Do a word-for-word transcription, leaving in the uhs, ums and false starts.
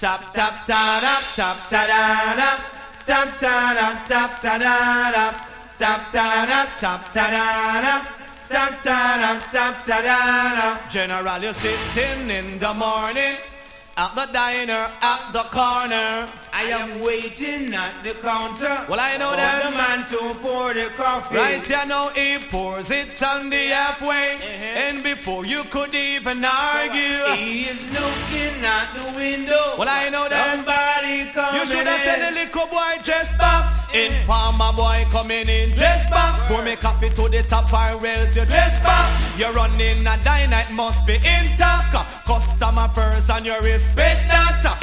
Tap tap ta da tap ta da da tap ta da tap ta da da tap ta da tap ta da da tap ta da tap ta da da. General, you're sitting in the morning at the diner, at the corner. I am waiting at the counter. Well, I know for that the man to pour the coffee. Right, you know he pours it on the halfway, uh-huh. And before you could even argue, he is looking at the window. Well, I know that somebody coming. You should have tell the little boy just back. In farmer boy coming in just back. Pour me coffee to the top or else you just back. You're running a diner, it must be intact. Customer first and you respect that.